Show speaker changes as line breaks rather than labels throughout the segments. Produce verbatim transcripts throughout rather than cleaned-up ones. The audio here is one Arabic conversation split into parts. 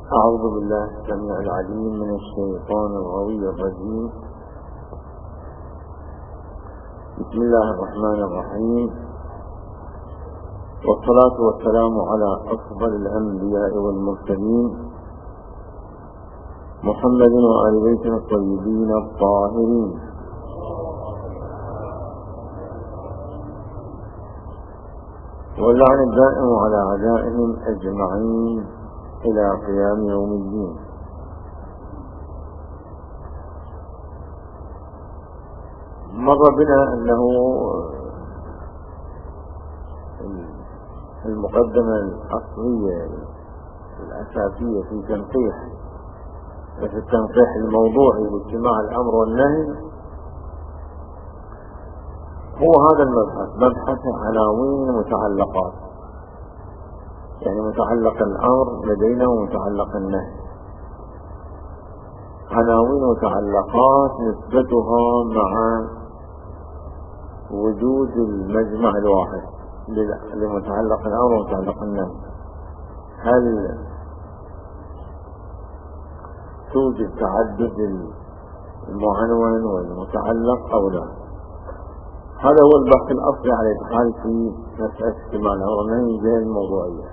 أعوذ بالله السميع العليم من الشيطان الغوي الرجيم. بسم الله الرحمن الرحيم، والصلاة والسلام على أفضل الأنبياء والمرسلين محمد وآل بيته الطيبين الطاهرين، واللعن الدائم على أعدائهم أجمعين إلى قيام يوم الدين. مر بنا أنه المقدمة الأصلية الأساسية في تنقيح في التنقيح الموضوعي لاجتماع الأمر والنهي هو هذا المبحث، مبحث عناوين متعلقات، يعني متعلق الأمر لدينا ومتعلق النهي، عناوين متعلقات نسبتها مع وجود المجمع الواحد لمتعلق الأمر ومتعلق النهي. هل توجد تعدد المعنون والمتعلق أو لا؟ هذا هو البحث الأصلي على الحال في مسألة اجتماع الأمر والنهي من الجهة الموضوعية.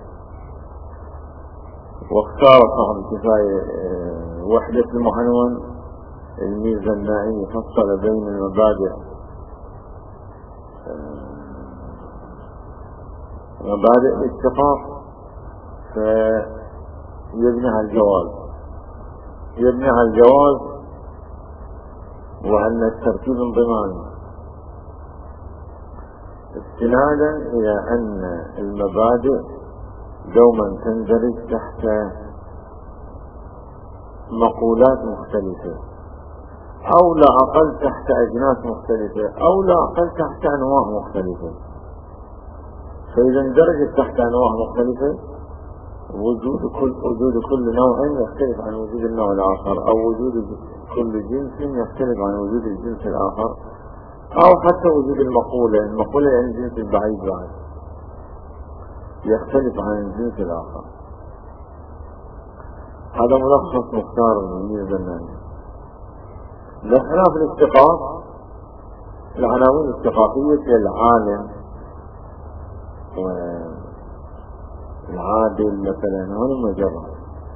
واختار صاحب الكفاية وحدة المعنون الميزة النائي فصل بين المبادئ مبادئ الاتفاق فيبنيها الجواز يبنيها الجواز وأن الترتيب انضمامي استنادا إلى أن المبادئ دوما تندرج تحت مقولات مختلفة أو لا أقل تحت أجناس مختلفة أو لا أقل تحت أنواع مختلفة. فإذا اندرجت تحت أنواع مختلفة وجود كل وجود كل نوع يختلف عن وجود النوع الآخر، أو وجود كل جنس يختلف عن وجود الجنس الآخر، أو حتى وجود المقولة المقولة يعني الجنس البعيد بعد يختلف عن الجنس الآخر. هذا ملخص مختار الميزة النهائية. بخلاف الاتفاق العناوين الاتفاقية كالعالم والعادل مثلا هون مجرد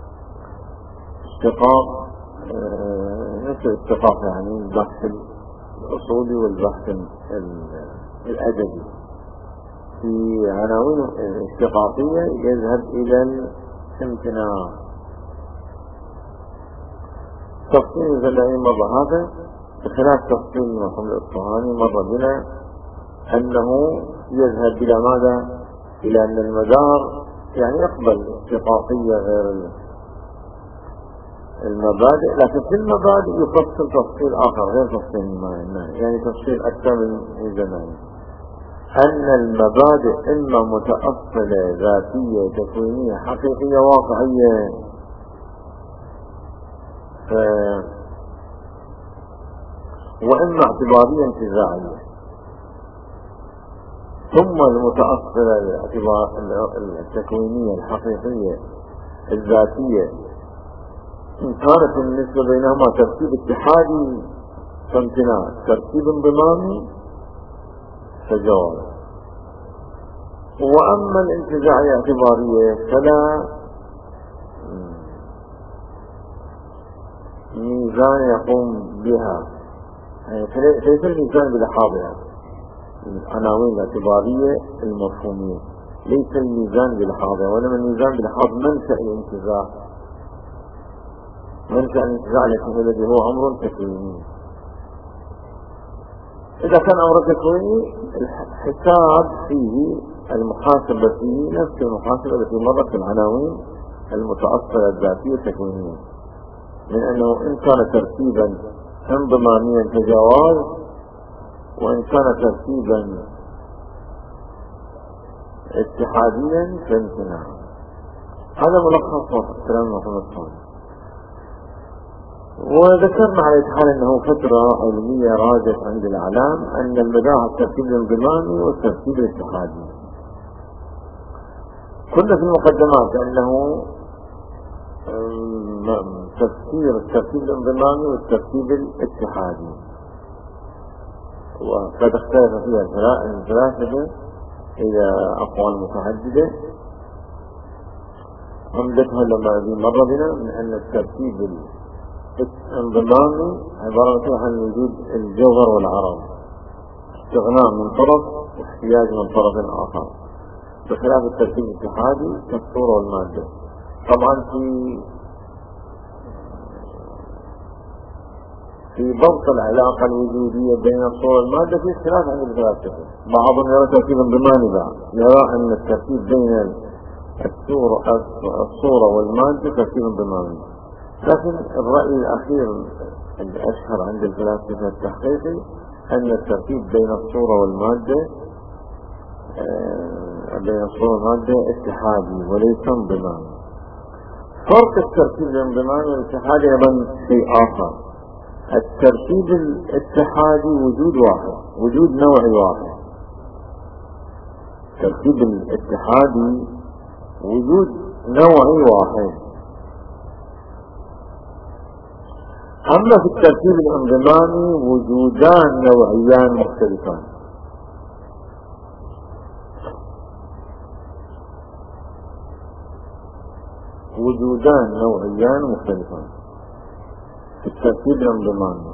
اتفاق مثل اتفاق يعني البحث الأصولي والبحث الأدبي. في عناوين اتفاقية يذهب إلى الامتناع. تفصيل الزلائي مر هذا بخلاف تفصيل المفهوم الإصفهاني مر بنا أنه يذهب إلى ماذا؟ إلى أن المدار يعني يقبل اتفاقية غير المبادئ، لكن في المبادئ يفصل تفصيل آخر غير تفصيل النهي، يعني تفصيل أكثر من الزمان. أن المبادئ إما متأصلة ذاتية تكوينية حقيقية واقعية ف... وإما اعتبارية انتزاعية، ثم المتأصلة الاعتبار التكوينية الحقيقية الذاتية إن كانت النسبة بينهما ترتيب اتحادي فامتناع، ترتيب انضمامي فجواز. وأما الانتزاعية اعتبارية فلا ميزان يقوم بها، ليس الميزان بلحاظها العناوين الاعتبارية المفهومية، ليس الميزان بلحاظها، وإنما الميزان بلحاظ منشأ الانتزاع. منشأ الانتزاع الذي هو أمر تكويني. إذا كان أمر تكويني الحساب فيه المحاسبة فيه نفس المحاسبة التي مرت في العناوين المتأصلة الذاتية التكوينية، من أنه إن كان ترتيبا انضماميا كجواز، وإن كان ترتيبا اتحاديا فامتناع. هذا ملخص كلام المفهوم الثاني. وذكرنا على حال أنه فترة علمية راجت عند الإعلام أن المدار الترتيب الانضمامي والترتيب الاتحادي. كنا في المقدمات أنه تفسير الترتيب الانضمامي والترتيب الاتحادي، وقد اختلف فيها الفلاسفة إلى أقوال متعددة. عمدتها لما مر بنا من أن الترتيب الانضمامي عبارة عن وجود الجوهر والعرض، استغناء من طرف واحتياج من طرف آخر، بخلاف الترتيب الاتحادي كالصورة والمادة. طبعا في في ضبط العلاقة الوجودية بين الصورة والمادة في اختلاف عند الفلاسفة. بعضهم يرى ترتيب انضمامي، بعض يرى أن الترتيب بين الصورة الصورة والمادة ترتيب انضمامي. لكن الرأي الأخير الأشهر عند الفلاسفة التحقيقي أن الترتيب بين الصورة والمادة بين الصورة والمادة اتحادي وليس انضمامي. فرق الترتيب الانضمامي والاتحادي أيضا شيء آخر. الترتيب الاتحادي وجود واحد، وجود نوعي واحد. الترتيب الاتحادي وجود نوعي واحد. أما في الترتيب الانضمامي وجودان نوعيان مختلفان. وجودان نوعيان مختلفان في الترتيب الانضمامي.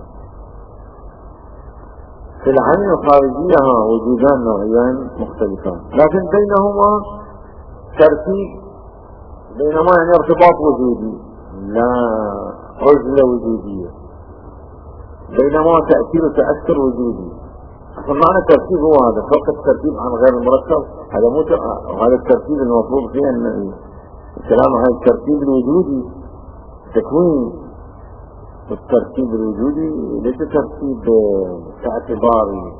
في العين الخارجية وجودان نوعيان مختلفان، لكن بينهما ترتيب، بينهما يعني ارتباط وجودي لا عزلة وجودية، بينما تأثير وتأثر وجودي. عشان معنى الترتيب هو هذا، فرق الترتيب عن غير المركب. هذا مو هذا الترتيب المطلوب فيه أن الكلام عن الترتيب الوجودي تكوين. الترتيب الوجودي ليس ترتيب اعتباري،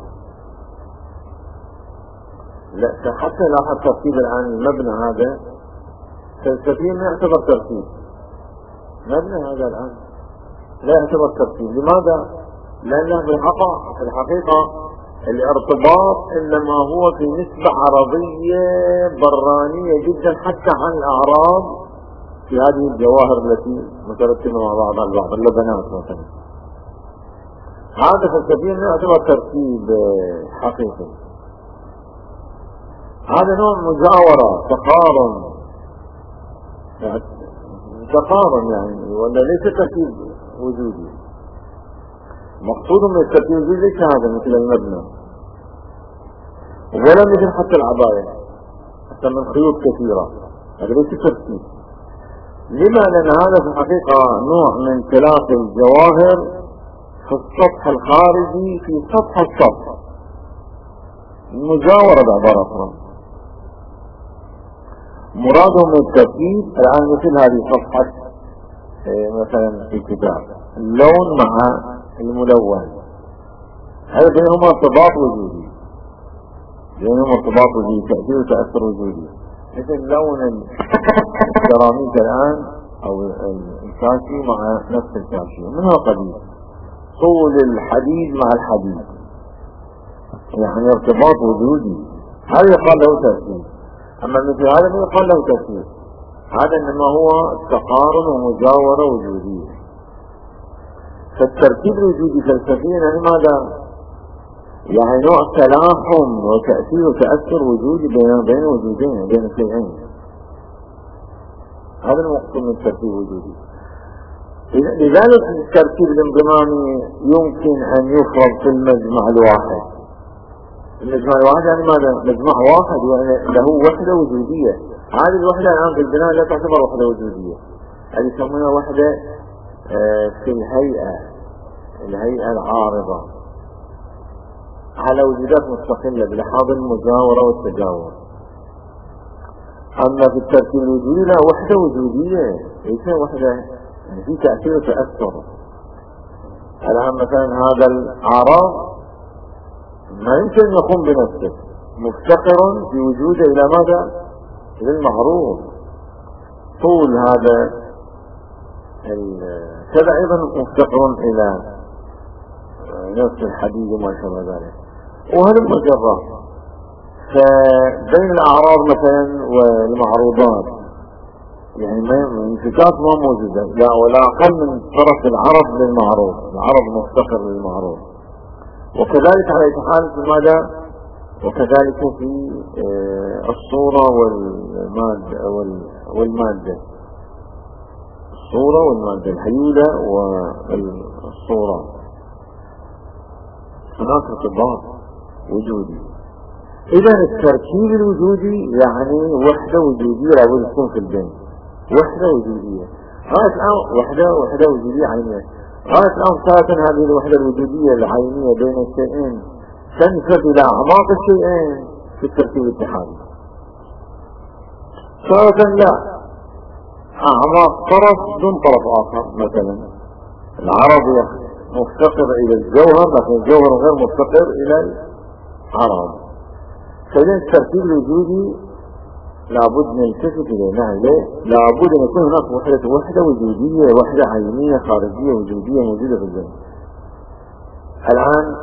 لا. حتى لاحظ ترتيب الآن المبنى هذا فلسفيا ما يعتبر ترتيب. مبنى هذا الآن لا يعتبر ترتيب. لماذا؟ لأنه بالحقيقة في الحقيقة الارتباط إنما هو في نسبة عرضية برانية جدا حتى عن الأعراض في هذه الجواهر التي مترتبة مع بعضها البعض، اللبنات مثلا. هذا فلسفيا لا يعتبر ترتيب حقيقي. هذا نوع مجاورة، تقارن، يعني تقارن يعني، ولا ليس ترتيب وجودي. مقصود من الترتيب الوجودي ليس هذا مثل المبنى، ولا مثل حتى العباية حتى من خيوط كثيرة. هذا ليس ترتيب. لما؟ لأن هذا في الحقيقة نوع من تلاقي الجواهر في السطح الخارجي في سطح السطح، مجاورة بعبارة أخرى. مرادهم من الترتيب الآن مثل هذه صفحة مثلا في الكتاب، اللون مع الملون، هذا بينهما ارتباط وجودي، بينهما ارتباط وجودي، تأثير وتأثر وجودي. مثل لون السيراميك الآن أو الكاشي مع نفس الكاشي منها قديم، طول الحديد مع الحديد، يعني ارتباط وجودي. هذا يقال له تأثير. أما مثل هذا ما يقال له تأثير، هذا إنما هو تقارن ومجاورة وجودية. فالترتيب الوجودي فلسفيا يعني ماذا؟ يعني نوع تلاحم وتأثير وتأثر وجودي بين بين وجودين، بين شيئين. هذا المقصود من الترتيب الوجودي. لذلك الترتيب الانضمامي يمكن أن يفرض في المجمع الواحد. المجمع الواحد يعني ماذا؟ مجمع واحد يعني له وحدة وجودية. هذه الوحدة الآن في البناء لا تعتبر وحدة وجودية، هذه يسمونها وحدة في الهيئة، الهيئة العارضة على وجودات مستقلة بلحاظ المجاورة والتجاور. أما في الترتيب الوجودي لا، وحدة وجودية، ليس وحدة يعني في تأثير وتأثر. الآن مثلا هذا العرض ما يمكن يقوم بنفسه، مفتقر في وجوده إلى ماذا؟ إلى المعروض. طول هذا كذا أيضا مفتقر إلى نفس الحديد وما شابه ذلك. وهذا المجرة. فبين الأعراض مثلا والمعروضات يعني ما انفكاك ما موجودة، لا ولا أقل من طرف العرض للمعروض، العرض مفتقر للمعروض. وكذلك على حال ماذا؟ وكذلك في الصورة والمادة والمادة الصورة والمادة الهيولة والصورة هناك ارتباط وجودي. إذا التركيب الوجودي يعني وحدة وجودية لابد تكون في البين، وحدة وجودية. هذا الآن وحدة وحدة وجودية عينية. هذا الآن ساعة هذه الوحدة الوجودية العينية بين الشيئين تنفذ إلى أعماق الشيئين في التركيب الاتحادي. ساعة لا، أعماق طرف دون طرف آخر. مثلا العرض مفتقر إلى الجوهر، لكن الجوهر غير مفتقر إلى العرض. فإذا التركيب الوجودي لابد نلتفت إليه. نعم، لابد أن يكون هناك وحدة وحدة وجودية، وحدة عينية خارجية وجودية موجودة في الذهن. الآن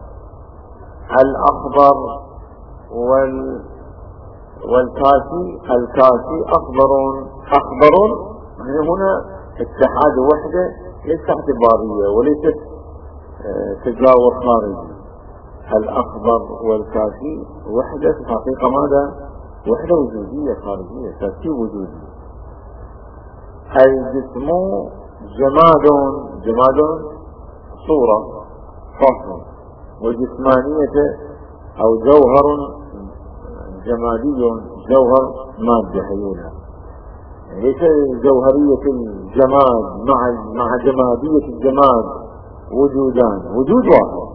الأخضر وال والكاسي، الكاسي أخضر أخضر، يعني هنا اتحاد وحدة ليست اعتبارية وليست تجاور خارجي. الأخضر والكاسي وحدة في الحقيقة ماذا؟ وحدة وجودية خارجية، تركيب وجودي. الجسم جماد، جماد صورة فصل، وجسمانية أو جوهر جمادي جوهر مادة حيولة. ليس جوهرية الجماد مع مع جمادية الجماد وجودان، وجود واحد،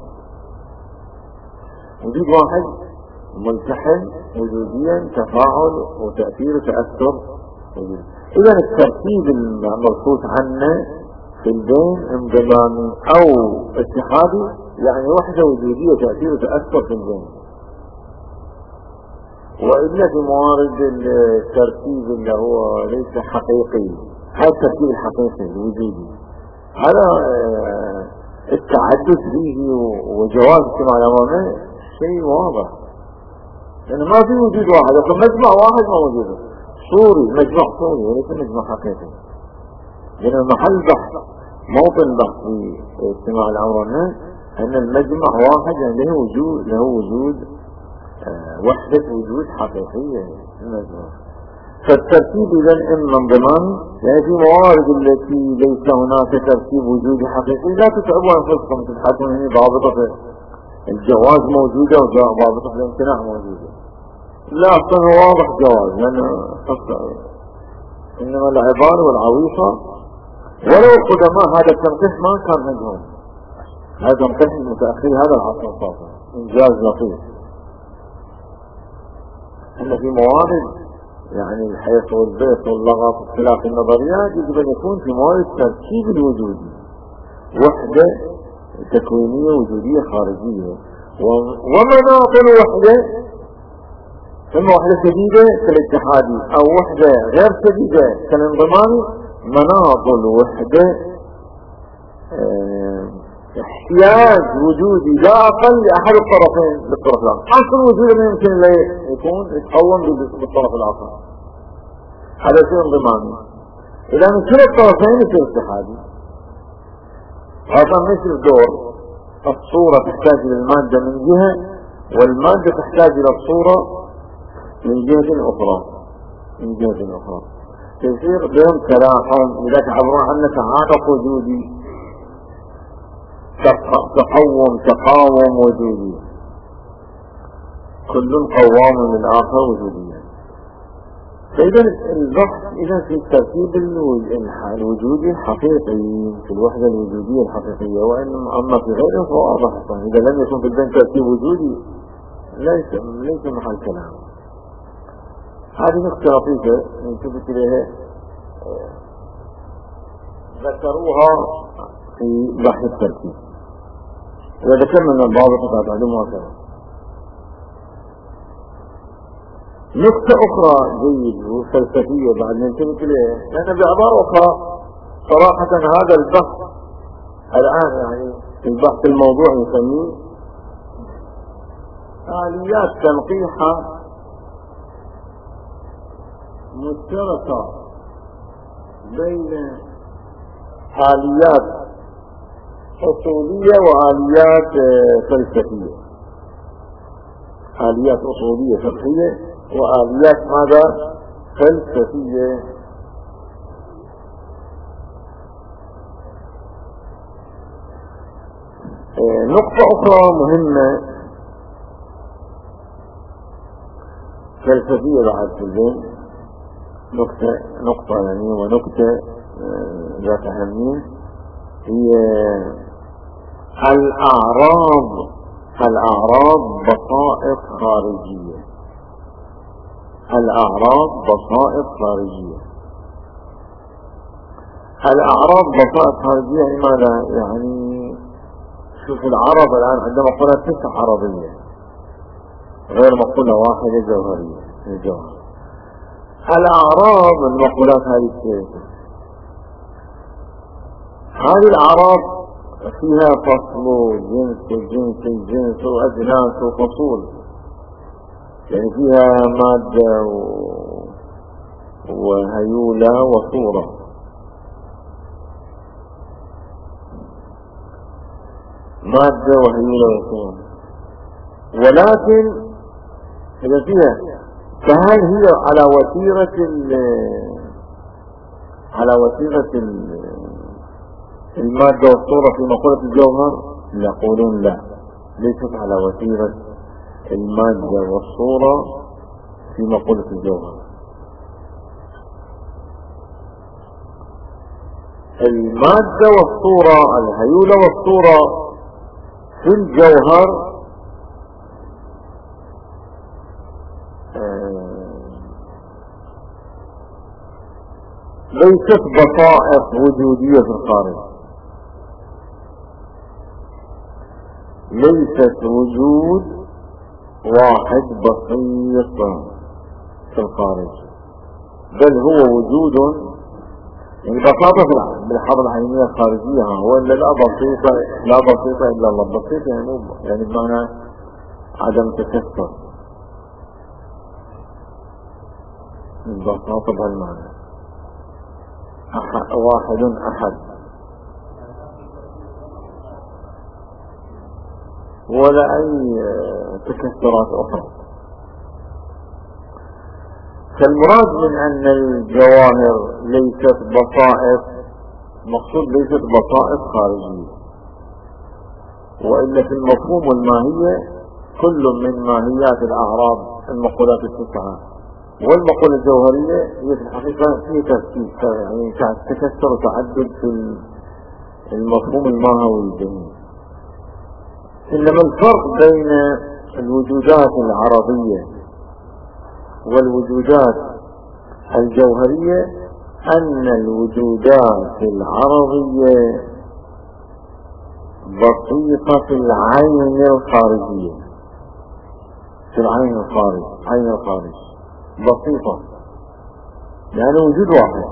وجود واحد ملتحم وجوديا، تفاعل وتأثير وتأثر. إذا الترتيب المبحوث عنه في البين انضمامي أو اتحادي، يعني وحدة وجودية تأثير وتأثر في البين. وإلا في موارد الترتيب اللي هو ليس حقيقي، هذا الترتيب الحقيقي الوجودي هذا التعدد فيه وجواز اجتماع الأمامي شيء واضح، لأن ما في وجود واحد، لكن مجمع واحد ما موجود. صوري مجمع صوري وليس مجمع حقيقي، لأن محل بحث موطن بحث في اجتماع الأمامي أن المجمع واحد يعني له وجود، له وجود وحدة وجود حقيقية المجموع. فالترتيب إذا إما انضمامي، يعني في موارد التي ليس هناك ترتيب وجودي حقيقي لا تتعبوا أنفسكم تبحثون هنا ضابطة الجواز موجودة وضابطة الامتناع موجودة. لا، أصلا واضح جواز، لأنه إنما العبارة والعويصة ولو القدماء هذا التنقيح ما كان عندهم، هذا تنقيح المتأخر هذا العصر الصافي إنجاز لطيف. إن في موارد يعني الحيث والبيت واللغط واختلاف النظريات يجب أن يكون في موارد تركيب الوجودي، وحدة تكوينية وجودية خارجية، ومناط الوحدة إما وحدة سديدة كالاتحادي أو وحدة غير سديدة كالانضمامي. مناط الوحدة اه احتياج وجودي لا أقل لأحد الطرفين بالطرف الآخر. أصل وجود ما يمكن لا يكون يتقوم بالطرف الآخر، هذا شيء انضمامي. إذا من كل الطرفين يصير اتحادي. هذا مثل دور الصورة تحتاج إلى المادة من جهة، والمادة تحتاج إلى الصورة من جهة أخرى، من جهة أخرى يصير بهم تلاحم. إذا تعبرون عنه تعاطف وجودي، تقوم تقاوم وجودي، كل قوام للآخر وجوديا. فإذا البحث إذا في الترتيب الوجودي الحقيقي، في الوحدة الوجودية الحقيقية، وإن أما في غيره فهو واضح. إذا لم يكن في البين ترتيب وجودي ليس ليس محل كلام. هذه نقطة لطيفة نلتفت إليها ذكروها في بحث الترتيب. إذا ذكرنا من الضابط تعلمها كذا. نقطة أخرى جيد وفلسفية بعد نلتفت إليها، لأن بعبارة أخرى صراحة هذا البحث الآن يعني البحث الموضوع يسميه آليات تنقيحة مشتركة بين آليات أصولية وآليات فلسفية، آليات أصولية فقهية وآليات ماذا؟ فلسفية. نقطة أخرى مهمة فلسفية بعد كلين، نقطة نقطة يعني ونقطة ذات أهمية، هي الأعراض الأعراض بصائر خارجية. الأعراض بصائر خارجية. الأعراض بصائر خارجية يعني ماذا؟ يعني شوف العرض الآن عندما قلنا تسع عرضية غير مقولة واحدة جوهرية الجوهر. الأعراض المقولات هذه الثلاثة، هذه الأعراض فيها فصل جنس جنس جنس وأجناس وفصول، يعني فيها مادة و... وهيولة وصورة. مادة وهيولة وصورة، ولكن إذا فيها فهل هي على وتيرة ال على وتيرة ال المادة والصورة في مقولة الجوهر؟ يقولون لا، ليست على وتيرة المادة والصورة في مقولة الجوهر. المادة والصورة، الهيولة والصورة في الجوهر ليست بصائر وجودية في الخارج، ليست وجود واحد بسيط في الخارج، بل هو وجود يعني بساطة بالحرب العينية الخارجية، هو إلا لا بسيطة لا بسيطة إلا الله. بسيطة يعني يعني بمعنى عدم تكسر، بساطة بهالمعنى، أحد واحد أحد ولا أي تكسرات أخرى. فالمراد من أن الجواهر ليست بصائر، مقصود ليست بصائر خارجية، وإلا في المفهوم والماهية كل من ماهيات الأعراض المقولات التسعة والمقولة الجوهرية هي في الحقيقة في تركيب، يعني تكسر وتعدد في المفهوم الماهوي الجميل. إنما الفرق بين الوجودات العرضية والوجودات الجوهرية أن الوجودات العرضية بسيطة في العين الخارجية، في العين الخارج عين الخارج بسيطة، يعني وجود واحد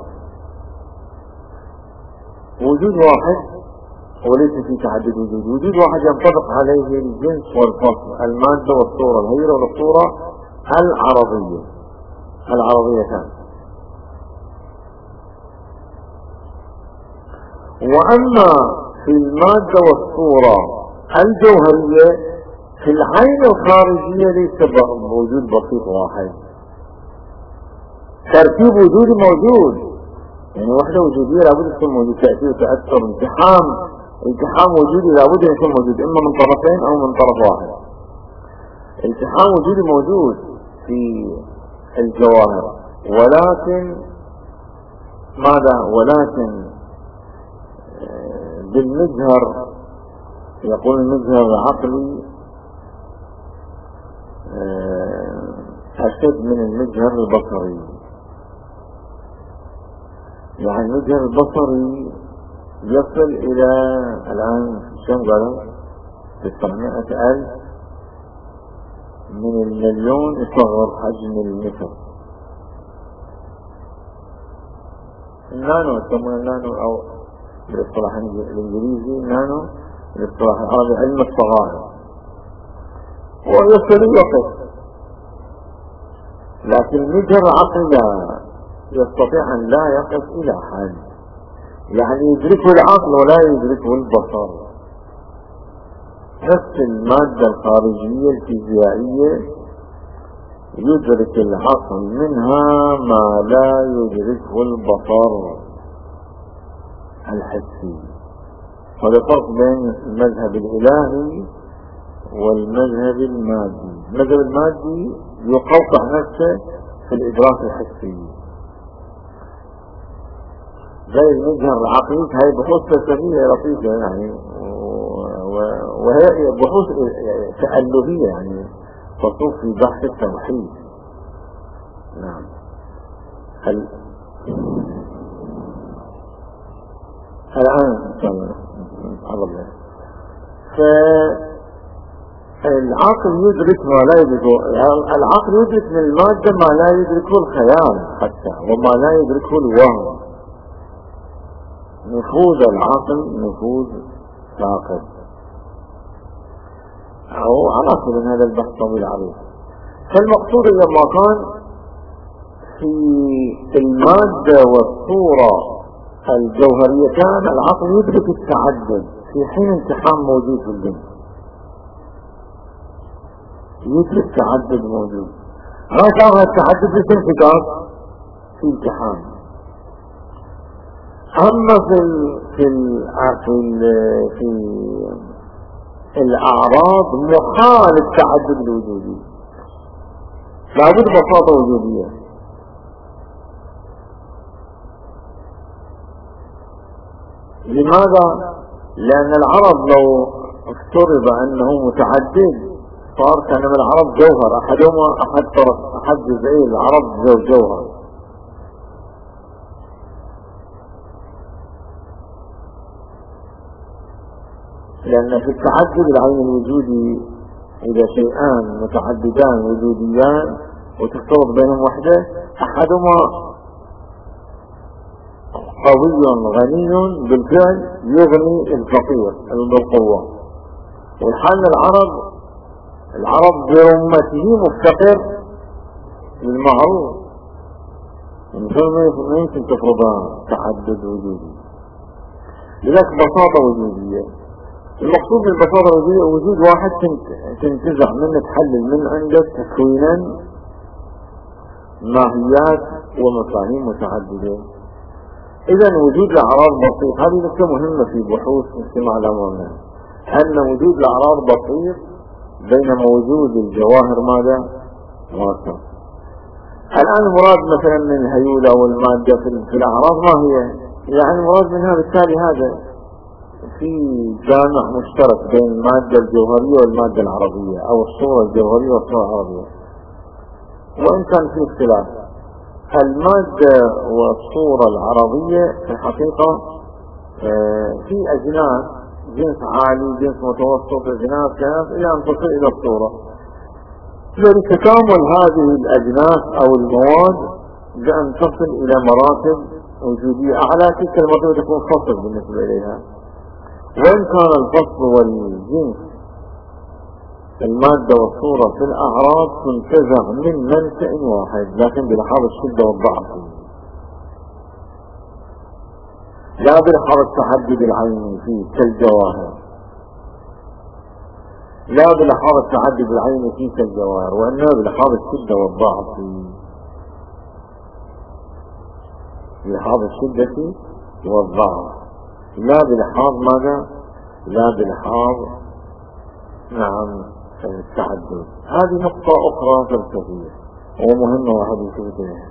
وجود واحد وليس في تعدد وجود. وجود واحد ينطبق عليه الجنس والفصل، المادة والصورة، الهيئة والصورة العرضية العرضية كان. وأما في المادة والصورة الجوهرية في العين الخارجية ليس وجود بسيط واحد، ترتيب وجودي موجود، يعني وحدة وجودية لابد تكون موجود، تأثير وتأثر التحام التحام وجودي لابد يكون موجود إما من طرفين أو من طرف واحد. التحام وجودي موجود في الجواهر، ولكن ماذا؟ ولكن بالمجهر، يقول المجهر العقلي أشد من المجهر البصري. يعني المجهر البصري يصل إلى الآن كم قالوا؟ تسعمائة ألف من المليون يصغر حجم المتر. النانو يسمونه النانو، أو بالاصطلاح الإنجليزي نانو، بالاصطلاح العربي علم الصغائر، ويصل الوقت. لكن المجهر العقلي لا، يستطيع أن لا يقف إلى حد، يعني يدركه العقل ولا يدركه البصر. نفس المادة الخارجية الفيزيائية يدرك العقل منها ما لا يدركه البصر الحسي. هذا فرق بين المذهب الإلهي والمذهب المادي. المذهب المادي يقوقع نفسه في الإدراك الحسي، زي المذهب العقلي. هاي بحوث فلسفية لطيفة يعني، وهي بحوث تألهية يعني تصوف في بحث التوحيد. نعم. هل الآن نتعرض له. فالعقل يدرك ما لا يدركه، العقل يدرك من المادة ما لا يدركه الخيال حتى، وما لا يدركه الوهم. نفوذ العقل نفوذ ثاقب. أو على كل هذا البحث طويل عريض. فالمقصود لما كان في المادة والصورة الجوهريتان العقل يدرك التعدد في حين انتحام موجود في الجنس، يدرك تعدد موجود. ما كان التعدد في انفكاك في انتحام. أما في ال في ال في ال في الأعراض محال التعدد الوجودي، لابد بساطة وجودية. لماذا؟ لأن العرب لو افترض أنه متعدد صار كان من العرب جوهر، أحدهما أحد طرف أحد جزئي العرب جوهر. لأن في التعدد العين الوجودي إذا شيئان متعددان وجوديان وتفترض بينهم وحدة، أحدهما قوي غني بالفعل يغني الفقير بالقوة، والحال العرب العرب برمته مفتقر للمعروف، ما يمكن تفرضها تعدد وجودي. لذلك بساطة وجودية. المقصود بالبساطة الوجودية وجود واحد تنتزع منه تحلل من عندك تكوينا ماهيات ومفاهيم متعددة. إذا وجود الأعراض بسيط. هذه نقطة مهمة في بحوث اجتماع الأمر، أن وجود الأعراض بسيط بينما وجود الجواهر ماذا؟ واسع. الآن المراد مثلا من الهيولة والمادة في الأعراض ما هي؟ يعني المراد منها بالتالي هذا في جامع مشترك بين المادة الجوهرية والمادة العربية، أو الصورة الجوهرية والصورة العربية، وإن كان في اختلاف. المادة والصورة العربية في الحقيقة في أجناس، جنس عالي جنس متوسط أجناس كانت إلى أن تصل إلى الصورة. لتكامل هذه الأجناس أو المواد بأن تصل إلى مراتب وجودية أعلى، تلك المرتبة تكون فصل بالنسبة إليها. وإن كان الفصل والجنس المادة والصورة في الأعراض تنتزع من منشأ واحد، لكن بلحاظ الشدة والضعف، لا بلحاظ التعدد العيني فيه كالجواهر، لا بلحاظ التعدد العيني فيه كالجواهر، وإنما بلحاظ الشدة والضعف، بلحاظ الشدة والضعف، لا بلحاظ ماذا؟ لا بلحاظ نعم التعدد. هذه نقطة أخرى فلسفية ومهمة واحد يشوف بها.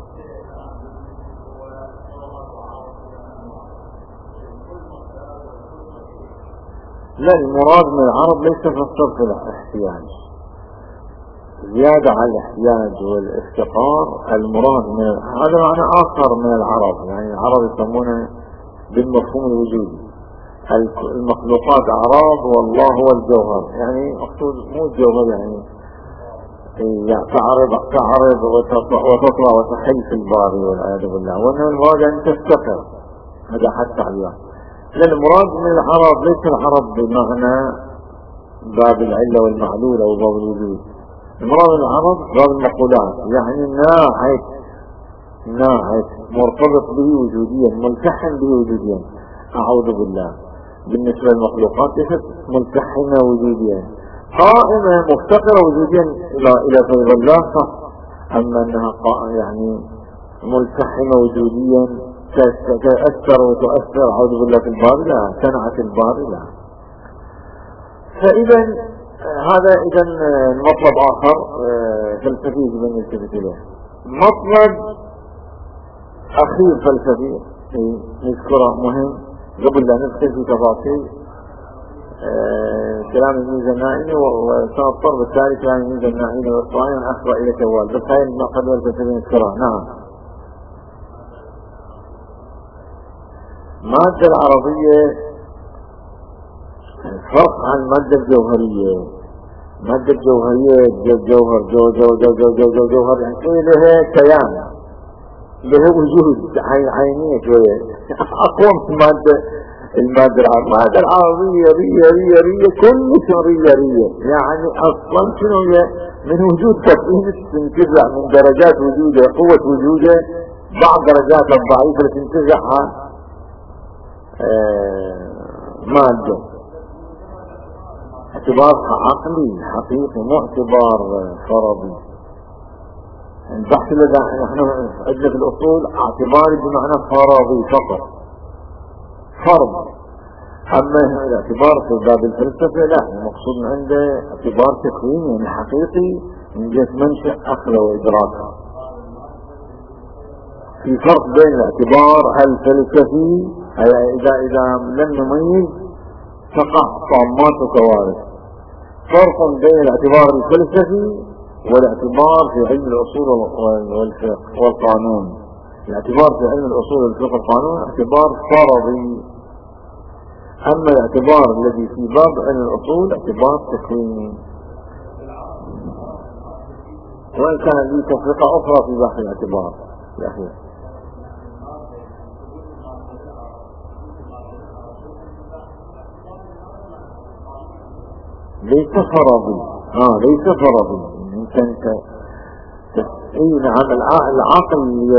لا، المراد من العرب ليس في الصرف الاحتياج، زيادة على الاحتياج والافتقار. المراد من هذا معنى آخر من العرب، يعني العرب يسمونه بالمفهوم الوجودي المخلوقات أعراض والله هو الجوهر. يعني أقصد مو الجوهر يعني تعرض تعرض وتطلع وتحل في الباري والعياذ بالله، وأن المراد أن تفتقر. هذا حتى عليه. لأن المراد من العرب ليس العرب بمعنى باب العلة والمعلولة أو باب الوجود. المراد من العرب باب المقولات، يعني ناحية ناعت مرتبط به وجوديا ملتحم به وجوديا. أعوذ بالله. بالنسبة للمخلوقات ملتحمة وجوديا، قائمة مفتقرة وجوديا إلى إلى فضل الله صح. أما أنها يعني ملتحمة وجوديا تأثر وتؤثر أعوذ بالله في الباري لا، صنعت الباري لا. فإذا هذا إذا مطلب آخر فلسفي من يلتفت إليه. مطلب أخير فلسفي نذكره مهم قبل لا ندخل في تفاصيل كلام الميزة النائمي، وسنضطر بالتالي كلام الميزة النائمي والصائم أخرى إلى كوال، بس هاي النقد والفلسفي نذكرها. نعم. المادة العربية فرق عن المادة الجوهرية. المادة الجوهرية جوهر جو جو جو جو جو جو جوهر يعني لها كيان، لها وجود عينية شوية أقوى من المادة المادة العربية. المادة العربية رية رية رية كل رية رية، يعني أصلا شنو هي؟ من وجود تفهيم تنتزع من درجات وجوده، قوة وجوده، بعض درجات الضعيفة اللي تنتزعها آه مادة. اعتبار عقلي حقيقي مو اعتبار فرضي. البحث الذي نحن عندنا في الأصول اعتباري بمعنى فرضي فقط، فرض. أما الاعتبار في باب الفلسفة لا، المقصود عنده اعتبار تكويني يعني حقيقي من جهة منشأ أخذه وإدراكه. في فرق بين الاعتبار الفلسفي إذا إذا لم نميز تقع طامات وكوارث. فرق بين الاعتبار الفلسفي والاعتبار في علم الأصول والفقه والقانون. الاعتبار في علم الأصول والفقه والقانون اعتبار فرضي، أما الاعتبار الذي في باب علم الأصول اعتبار تكويني. وإن كان لي تفرقة أخرى في بحث الاعتبار الأخير. ليس فرضي. اه ليس فرضي. انت اي نعم العقل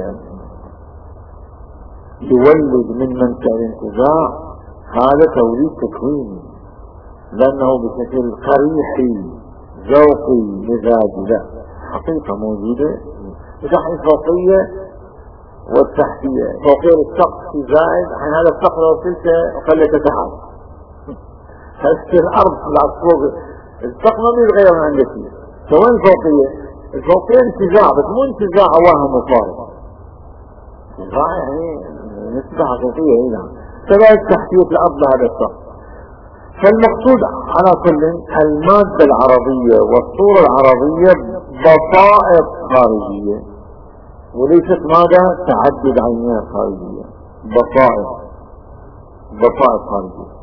يولد من منشأ الانتزاع، هذا توليد تكويني، لانه بشكل قريحي ذوقي مزاجي لا، حقيقة موجودة. الناحية الفوقية والتحتية، فوقية السقف زائد عن هذا السقف لو وصلت وخليته تحت هسه الارض طلعت فوق السقف ما بيتغير من عندك فيه. فوين الفوقية؟ الفوقية انتزاع، بس مو انتزاع وهم وفارغ، انتزاع يعني نسبة حقيقية هنا. فلا التحتية الارض لهذا السقف. فالمقصود على كل المادة العربية والصورة العربية بصائر خارجية وليست ماذا؟ تعدد عينية خارجية. بصائر بصائر خارجية.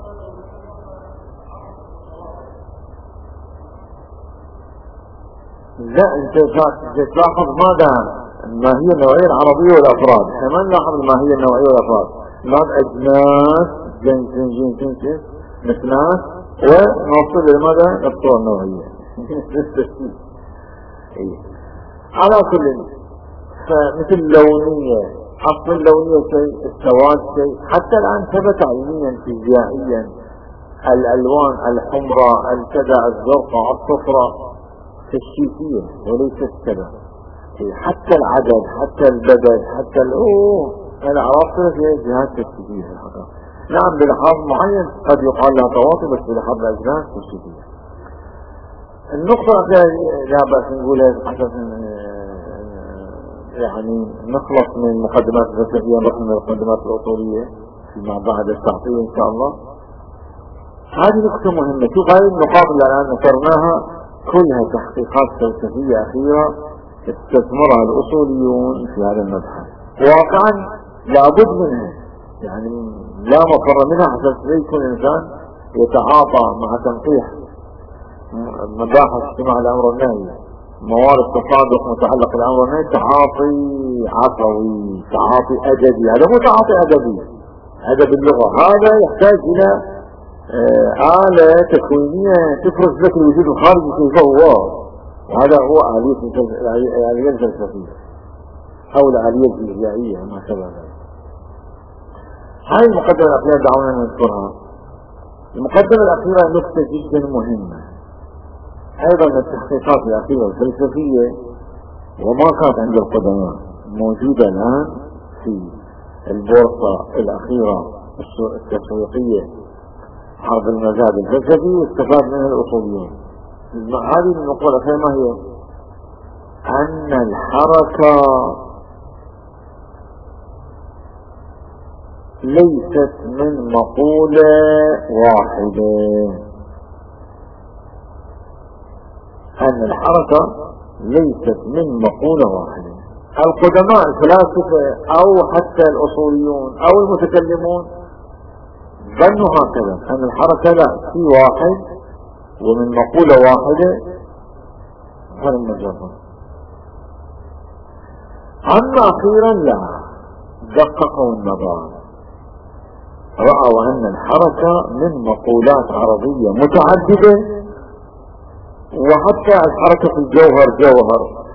لا انت تلاحظ ماذا؟ ما هي النوعية العربية والافراد. احنا ما نلاحظ ما هي النوعية والافراد، نلاحظ اجناس جنس جنس جنس مثناس ونوصل لماذا؟ الصورة النوعية. على كل فمثل لونية، اصل اللونية شيء، السواد شيء، حتى الان ثبت علميا فيزيائيا الالوان الحمراء الكذا الزرقاء الصفراء تشكيكية وليست كذا. حتى العدد حتى البدل حتى الاوه انا عرفت في جهات تشكيكية في الحقيقة. نعم بلحاظ معين قد يقال لها تواطي، بس بلحاظ الاجناس تشكيكية. النقطة لا بأس نقولها حسب يعني نخلص من المقدمات الفلسفية ونخلص من المقدمات الأصولية فيما بعد التعطيل إن شاء الله. هذه نقطة مهمة. شوف هذه النقاط اللي الآن ذكرناها كلها تحقيقات فلسفية أخيرة استثمرها الأصوليون في هذا المبحث، واقعا لابد منها، يعني لا مفر منها حتى يكون الإنسان يتعاطى مع تنقيح مباحث اجتماع الأمر والنهي، موارد تصادق متعلق الأمر والنهي، تعاطي عفوي، تعاطي أدبي. هذا مو تعاطي أدبي أدب اللغة، هذا يحتاج إلى آلة تكوينية تفرز لك الوجود الخارجي كيف هو، وهذا هو آلية الفلسفية. أو الآلية الفيزيائية ما شابه ذلك. هاي المقدمة الأخيرة دعونا نذكرها. المقدمة الأخيرة نقطة جدا مهمة أيضا من التحقيقات الأخيرة الفلسفية وما كانت عند القدماء، موجودة الآن في البورصة الأخيرة التسويقية حرب المزاد الفلسفي واستفاد منها الأصوليون. هذه النقطة الأخيرة ما هي؟ أن الحركة ليست من مقولة واحدة، أن الحركة ليست من مقولة واحدة. القدماء الفلاسفة أو حتى الأصوليون أو المتكلمون ظنوا هكذا، أن الحركة لا، في واحد ومن مقولة واحدة هذا المجرد. أما أخيرا لا، دققوا النظر، رأوا أن الحركة من مقولات عربية متعددة، وحتى الحركة في الجوهر جوهر،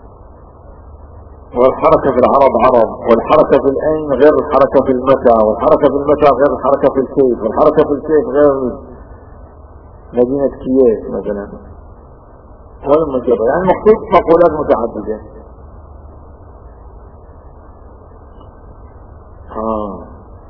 والحركة في العرب عرب، والحركة في الأين غير الحركة في المتى، والحركة في المتى غير الحركة في الكيف، والحركة في الكيف غير مدينة كييف مثلا، والمجرد. يعني مقصود مقولات متعددة. آه.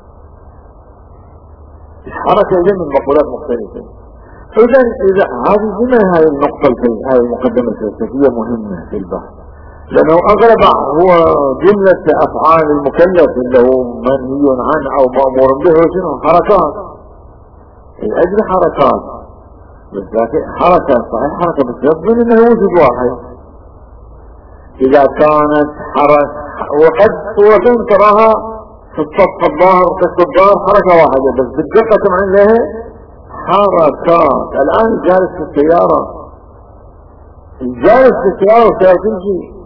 الحركة إذا من مقولات مختلفة. إذا إذا هذه هنا هذه النقطة هذه المقدمة الفلسفية مهمة في البحث، لأنه أغلب هو جملة أفعال المكلف اللي هو منهي عنه أو مأمور به شنو؟ حركات، الأجل حركات، بس لكن حركة صحيح حركة بس من أنه وجود واحد. إذا كانت حركة وقد صورة تراها في الصف الظاهر وقصة الظاهر حركة واحدة، بس بالدقة تمعين لها حركات. الآن جالس في السيارة، الجالس في السيارة وسيتمشي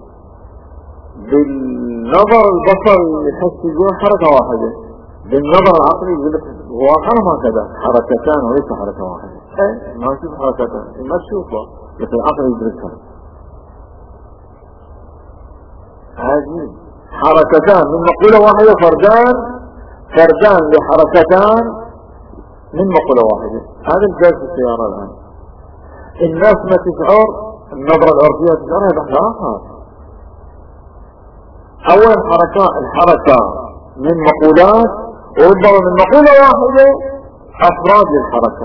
بالنظر البصري يحس يقول حركة واحدة، بالنظر العقلي يقول لك واقعا هكذا حركتان وليس حركة واحدة. ايه ما نشوف حركتان، ما تشوفها بس العقل يدركها. هذه حركتان من مقولة واحدة، فردان فردان لحركتان من مقولة واحدة. هذا الجالس في السيارة الآن الناس ما تشعر، النظرة العرفية تشعرها بحث آخر. أولا حركة الحركة من مقولات، وربما من مقولة واحدة أفراد للحركة.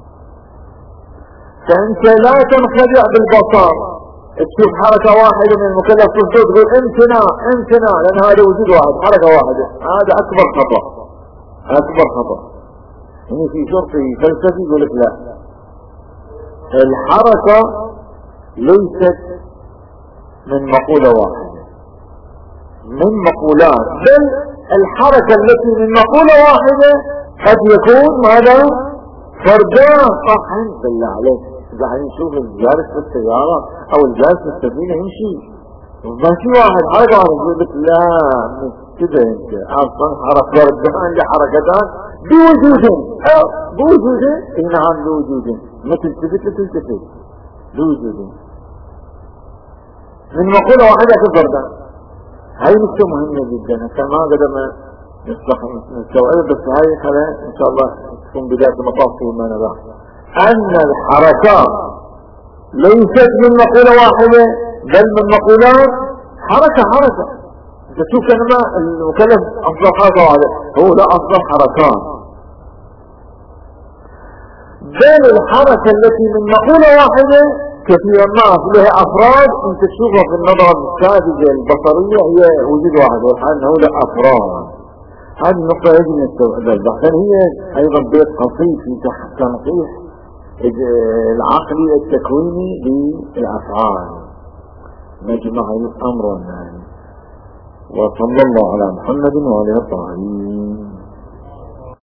فأنت لا تنخدع بالبصر تشوف حركة واحدة من المكلف تصدق تقول امتناع امتناع لأن هذا وجود واحد حركة واحدة. هذا أكبر خطأ، أكبر خطأ. هنا في شرطي فلسفي يقول لك لا، الحركة ليست من مقولة واحدة، من مقولات، بل الحركة التي من مقولة واحدة قد يكون ماذا؟ فردان. صح بالله عليك، إذا نشوف الجالس في السيارة أو الجالس في السفينة يمشي ما في واحد حركة واحدة، يقول لك لا مش كده، انت اصلا حركة فردان لحركتان بوجودهم أو بوجودهم. نعم بوجودهم، ما تلتفت تلتفت بوجودهم من مقولة واحدة في فردان. هاي نقطة مهمة جدا، كان ما قدر ما نستوعب، بس هاي خلال ان شاء الله تكون بداية المطاف فيما نبع. ان الحركات ليست من مقولة واحدة بل من مقولات حركة حركة. انت تشوف كلمة المكلف افضل حركة واحدة، هو لا افضل حركات، بل الحركة التي من مقولة واحدة كثيرا ما لها افراد انت تشوفها في النظرة الساذجة البصرية هي وجود واحد، والحال انه له افراد. هذه النقطة يجب ان نستوعبها. عشان هي ايضا بيت قصير في تنقيح العقلي التكويني للافعال نجمع الامر والنهي. وصلى الله على محمد وعلى اله الطاهرين.